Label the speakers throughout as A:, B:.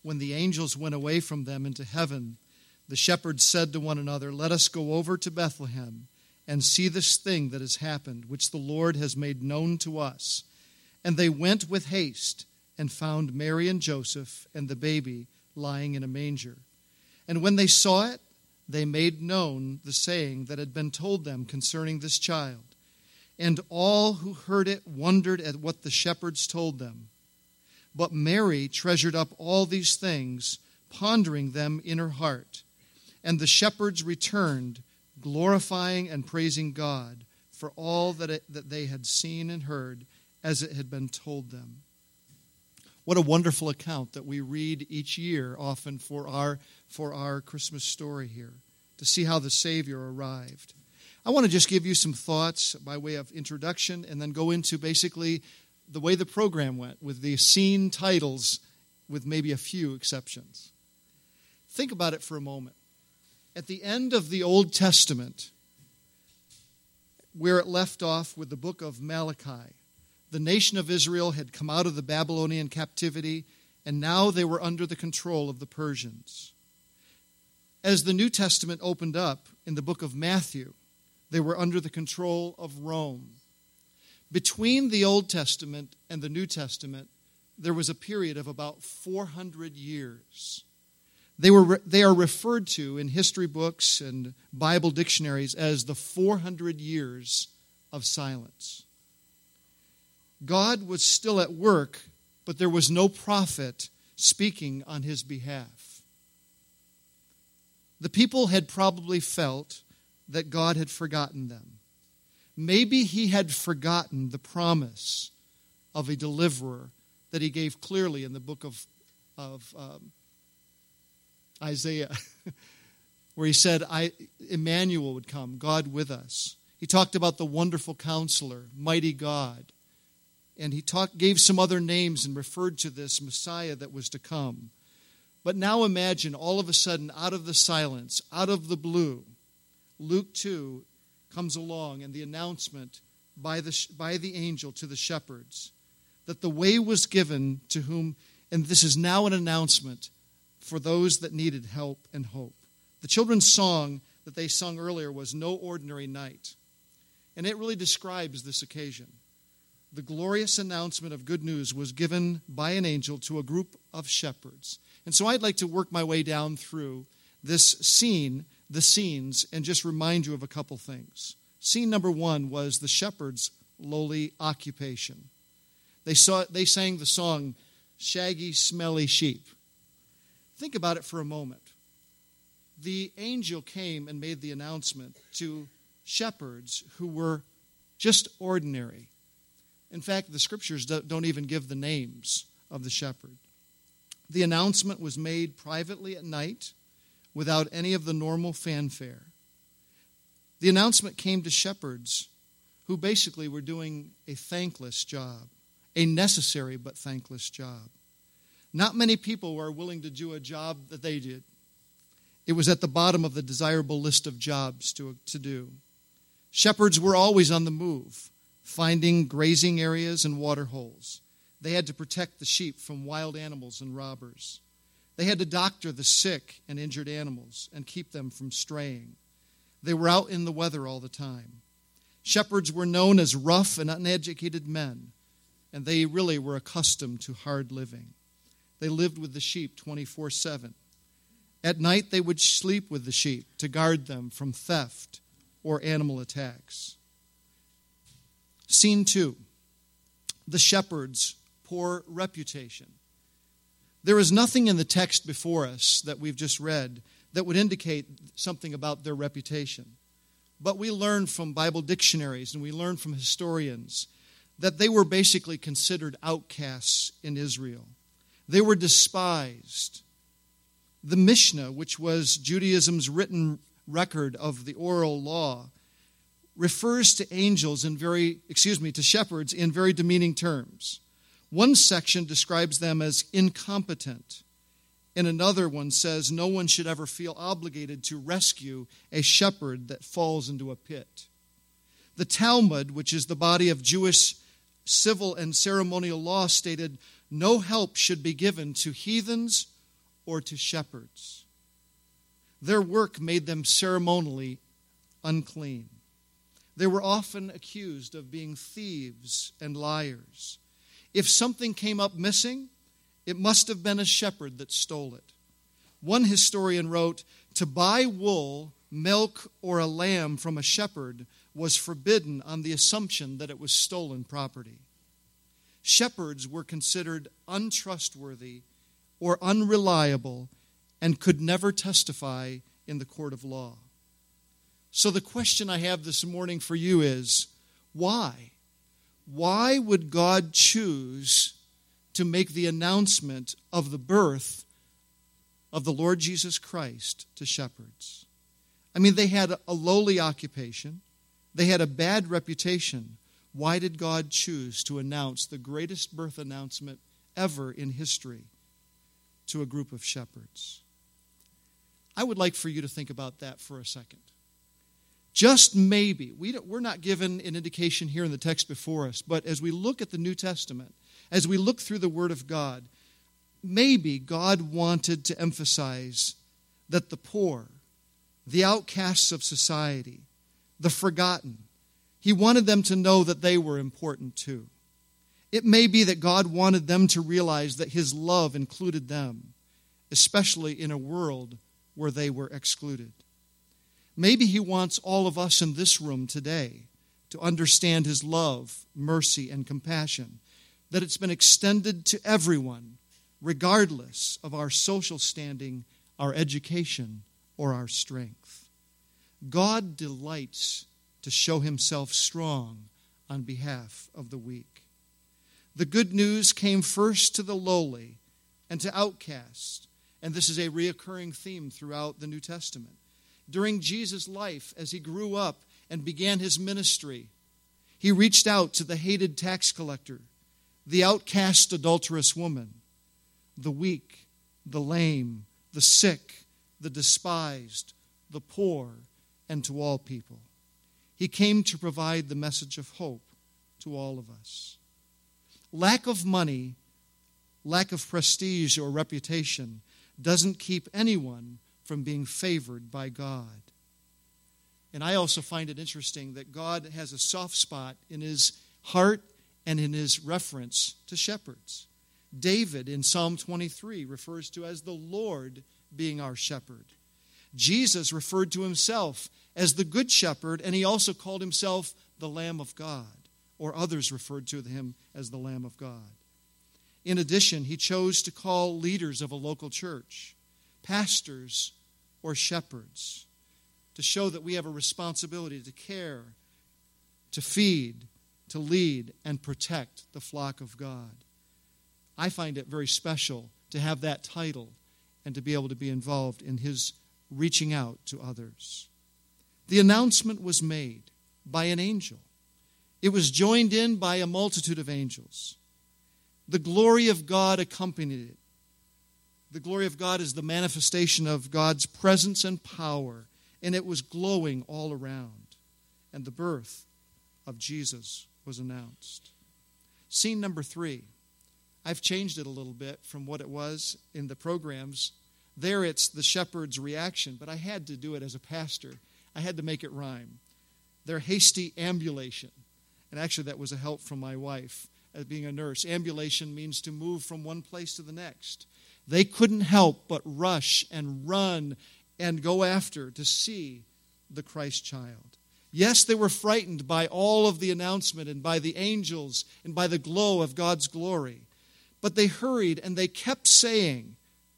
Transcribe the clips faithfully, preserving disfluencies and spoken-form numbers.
A: when the angels went away from them into heaven, the shepherds said to one another, "Let us go over to Bethlehem and see this thing that has happened, which the Lord has made known to us." And they went with haste and found Mary and Joseph and the baby lying in a manger. And when they saw it, they made known the saying that had been told them concerning this child. And all who heard it wondered at what the shepherds told them. But Mary treasured up all these things, pondering them in her heart. And the shepherds returned, glorifying and praising God for all that, it, that they had seen and heard as it had been told them. What a wonderful account that we read each year, often for our, for our Christmas story here, to see how the Savior arrived. I want to just give you some thoughts by way of introduction and then go into basically the way the program went with the scene titles with maybe a few exceptions. Think about it for a moment. At the end of the Old Testament, where it left off with the book of Malachi, the nation of Israel had come out of the Babylonian captivity, and now they were under the control of the Persians. As the New Testament opened up in the book of Matthew, they were under the control of Rome. Between the Old Testament and the New Testament, there was a period of about four hundred years. They were they are referred to in history books and Bible dictionaries as the four hundred years of silence. God was still at work, but there was no prophet speaking on his behalf. The people had probably felt that God had forgotten them. Maybe he had forgotten the promise of a deliverer that he gave clearly in the book of, of um, Isaiah, where he said, I, Emmanuel would come, God with us. He talked about the wonderful counselor, mighty God. And he talked, gave some other names and referred to this Messiah that was to come. But now imagine all of a sudden, out of the silence, out of the blue, Luke two comes along and the announcement by the, by the angel to the shepherds that the way was given to whom, and this is now an announcement for those that needed help and hope. The children's song that they sung earlier was No Ordinary Night. And it really describes this occasion. The glorious announcement of good news was given by an angel to a group of shepherds. And so I'd like to work my way down through this scene, the scenes, and just remind you of a couple things. Scene number one was the shepherds' lowly occupation. They saw, they sang the song, Shaggy, Smelly Sheep. Think about it for a moment. The angel came and made the announcement to shepherds who were just ordinary. In fact, the scriptures don't even give the names of the shepherd. The announcement was made privately at night without any of the normal fanfare. The announcement came to shepherds who basically were doing a thankless job, a necessary but thankless job. Not many people were willing to do a job that they did. It was at the bottom of the desirable list of jobs to, to do. Shepherds were always on the move, finding grazing areas and water holes. They had to protect the sheep from wild animals and robbers. They had to doctor the sick and injured animals and keep them from straying. They were out in the weather all the time. Shepherds were known as rough and uneducated men, and they really were accustomed to hard living. They lived with the sheep twenty-four seven. At night, they would sleep with the sheep to guard them from theft or animal attacks. Scene two, the shepherd's poor reputation. There is nothing in the text before us that we've just read that would indicate something about their reputation. But we learn from Bible dictionaries and we learn from historians that they were basically considered outcasts in Israel. They were despised. The Mishnah, which was Judaism's written record of the oral law, refers to angels in very, excuse me, to shepherds in very demeaning terms. One section describes them as incompetent, and another one says no one should ever feel obligated to rescue a shepherd that falls into a pit. The Talmud, which is the body of Jewish civil and ceremonial law, stated no help should be given to heathens or to shepherds. Their work made them ceremonially unclean. They were often accused of being thieves and liars. If something came up missing, it must have been a shepherd that stole it. One historian wrote, "To buy wool, milk, or a lamb from a shepherd was forbidden on the assumption that it was stolen property." Shepherds were considered untrustworthy or unreliable and could never testify in the court of law. So the question I have this morning for you is, why? Why would God choose to make the announcement of the birth of the Lord Jesus Christ to shepherds? I mean, they had a lowly occupation. They had a bad reputation. Why did God choose to announce the greatest birth announcement ever in history to a group of shepherds? I would like for you to think about that for a second. Just maybe, we don't, we're not given an indication here in the text before us, but as we look at the New Testament, as we look through the Word of God, maybe God wanted to emphasize that the poor, the outcasts of society, the forgotten, He wanted them to know that they were important too. It may be that God wanted them to realize that His love included them, especially in a world where they were excluded. Maybe He wants all of us in this room today to understand His love, mercy, and compassion, that it's been extended to everyone, regardless of our social standing, our education, or our strength. God delights to show Himself strong on behalf of the weak. The good news came first to the lowly and to outcasts, and this is a reoccurring theme throughout the New Testament. During Jesus' life, as He grew up and began His ministry, He reached out to the hated tax collector, the outcast adulterous woman, the weak, the lame, the sick, the despised, the poor, and to all people. He came to provide the message of hope to all of us. Lack of money, lack of prestige or reputation doesn't keep anyone from being favored by God. And I also find it interesting that God has a soft spot in His heart and in His reference to shepherds. David in Psalm twenty-three refers to as the Lord being our shepherd. Jesus referred to Himself as the good shepherd, and He also called Himself the Lamb of God, or others referred to Him as the Lamb of God. In addition, He chose to call leaders of a local church, pastors, or shepherds, to show that we have a responsibility to care, to feed, to lead, and protect the flock of God. I find it very special to have that title and to be able to be involved in His reaching out to others. The announcement was made by an angel. It was joined in by a multitude of angels. The glory of God accompanied it. The glory of God is the manifestation of God's presence and power, and it was glowing all around. And the birth of Jesus was announced. Scene number three. I've changed it a little bit from what it was in the programs. There it's the shepherd's reaction, but I had to do it as a pastor. I had to make it rhyme. Their hasty ambulation. And actually that was a help from my wife as being a nurse. Ambulation means to move from one place to the next. They couldn't help but rush and run and go after to see the Christ child. Yes, they were frightened by all of the announcement and by the angels and by the glow of God's glory. But they hurried and they kept saying,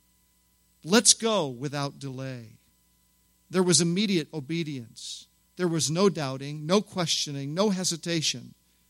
A: "Let's go," without delay. There was immediate obedience. There was no doubting, no questioning, no hesitation.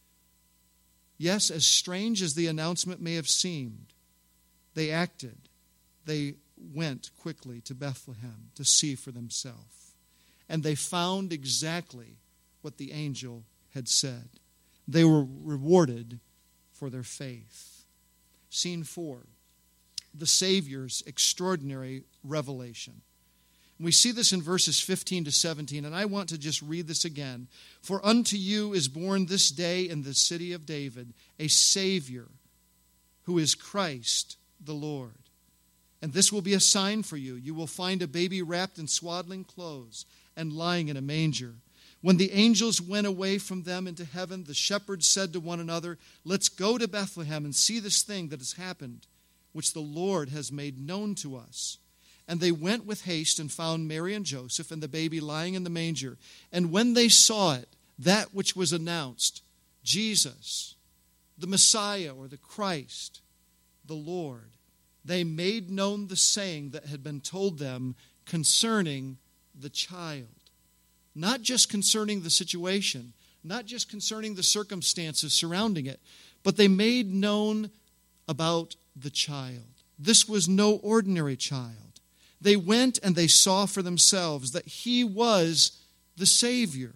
A: Yes, as strange as the announcement may have seemed, they acted. They went quickly to Bethlehem to see for themselves. And they found exactly what the angel had said. They were rewarded for their faith. Scene four, the Savior's extraordinary revelation. We see this in verses fifteen to seventeen, and I want to just read this again. "For unto you is born this day in the city of David a Savior, who is Christ the Lord. And this will be a sign for you. You will find a baby wrapped in swaddling clothes and lying in a manger." When the angels went away from them into heaven, the shepherds said to one another, "Let's go to Bethlehem and see this thing that has happened, which the Lord has made known to us." And they went with haste and found Mary and Joseph and the baby lying in the manger. And when they saw it, that which was announced, Jesus, the Messiah or the Christ, the Lord, they made known the saying that had been told them concerning the child. Not just concerning the situation, not just concerning the circumstances surrounding it, but they made known about the child. This was no ordinary child. They went and they saw for themselves that he was the Savior.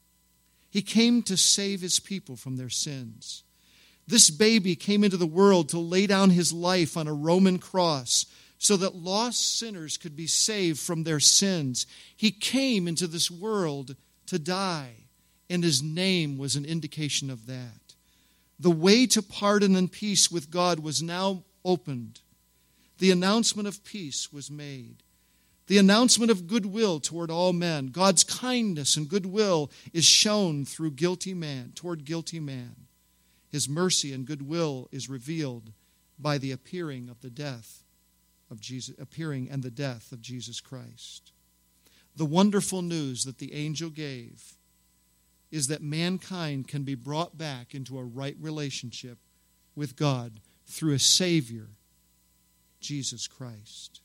A: He came to save his people from their sins. This baby came into the world to lay down his life on a Roman cross so that lost sinners could be saved from their sins. He came into this world to die, and his name was an indication of that. The way to pardon and peace with God was now opened. The announcement of peace was made. The announcement of goodwill toward all men. God's kindness and goodwill is shown through guilty man, toward guilty man. His mercy and goodwill is revealed by the appearing of the death of Jesus, appearing and the death of Jesus Christ. The wonderful news that the angel gave is that mankind can be brought back into a right relationship with God through a Savior, Jesus Christ.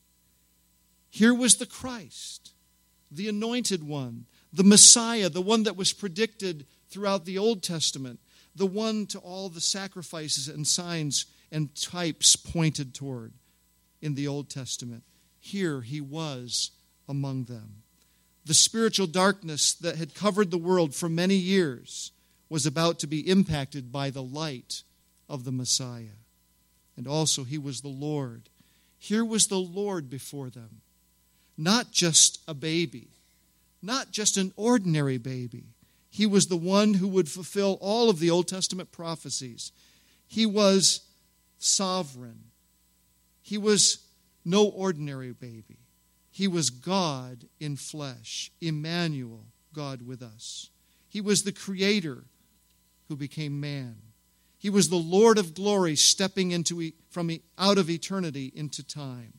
A: Here was the Christ, the anointed one, the Messiah, the one that was predicted throughout the Old Testament, the one to all the sacrifices and signs and types pointed toward in the Old Testament. Here he was among them. The spiritual darkness that had covered the world for many years was about to be impacted by the light of the Messiah. And also he was the Lord. Here was the Lord before them. Not just a baby, not just an ordinary baby. He was the one who would fulfill all of the Old Testament prophecies. He was sovereign. He was no ordinary baby. He was God in flesh, Emmanuel, God with us. He was the Creator who became man. He was the Lord of glory stepping into from out of eternity into time.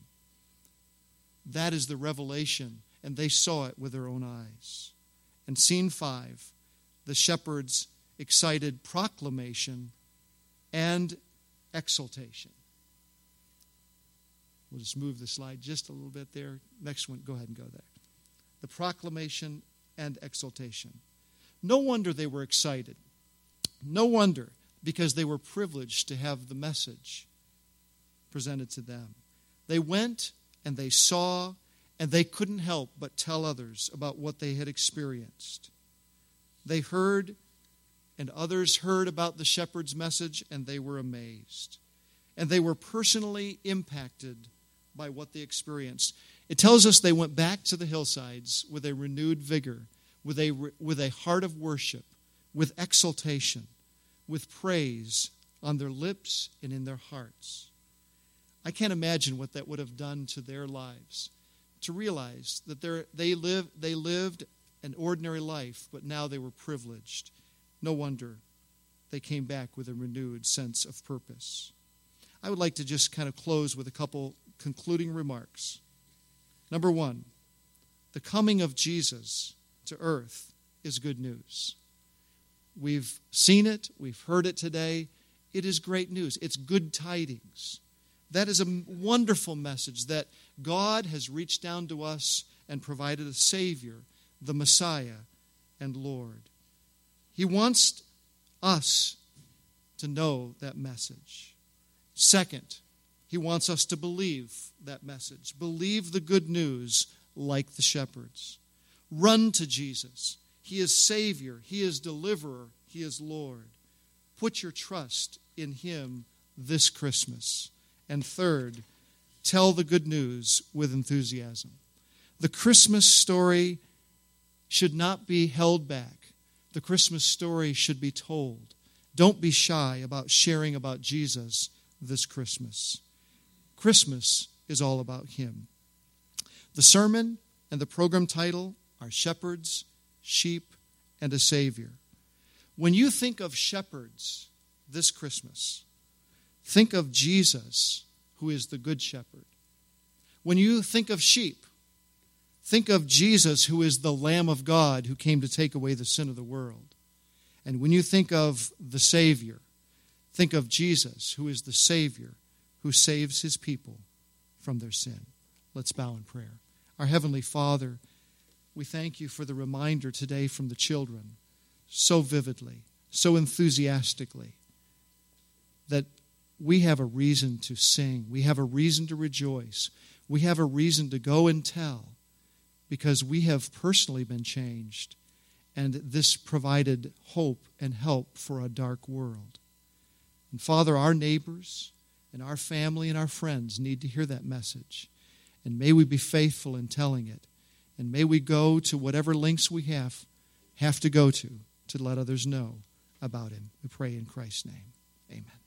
A: That is the revelation, and they saw it with their own eyes. And scene five, the shepherds' excited proclamation and exultation. We'll just move the slide just a little bit there. Next one, go ahead and go there. The proclamation and exultation. No wonder they were excited. No wonder, because they were privileged to have the message presented to them. They went and they saw, and they couldn't help but tell others about what they had experienced. They heard, and others heard about the shepherd's message, and they were amazed. And they were personally impacted by what they experienced. It tells us they went back to the hillsides with a renewed vigor, with a, with a heart of worship, with exultation, with praise on their lips and in their hearts. I can't imagine what that would have done to their lives, to realize that they lived, they lived an ordinary life, but now they were privileged. No wonder they came back with a renewed sense of purpose. I would like to just kind of close with a couple concluding remarks. Number one, the coming of Jesus to earth is good news. We've seen it, we've heard it today. It is great news. It's good tidings. That is a wonderful message that God has reached down to us and provided a Savior, the Messiah and Lord. He wants us to know that message. Second, he wants us to believe that message. Believe the good news like the shepherds. Run to Jesus. He is Savior. He is Deliverer. He is Lord. Put your trust in him this Christmas. And third, tell the good news with enthusiasm. The Christmas story should not be held back. The Christmas story should be told. Don't be shy about sharing about Jesus this Christmas. Christmas is all about him. The sermon and the program title are Shepherds, Sheep, and a Savior. When you think of shepherds this Christmas, think of Jesus, who is the Good Shepherd. When you think of sheep, think of Jesus, who is the Lamb of God, who came to take away the sin of the world. And when you think of the Savior, think of Jesus, who is the Savior, who saves his people from their sin. Let's bow in prayer. Our Heavenly Father, we thank you for the reminder today from the children, so vividly, so enthusiastically, that we have a reason to sing. We have a reason to rejoice. We have a reason to go and tell, because we have personally been changed, and this provided hope and help for a dark world. And Father, our neighbors and our family and our friends need to hear that message. And may we be faithful in telling it. And may we go to whatever lengths we have, have to go to, to let others know about him. We pray in Christ's name. Amen.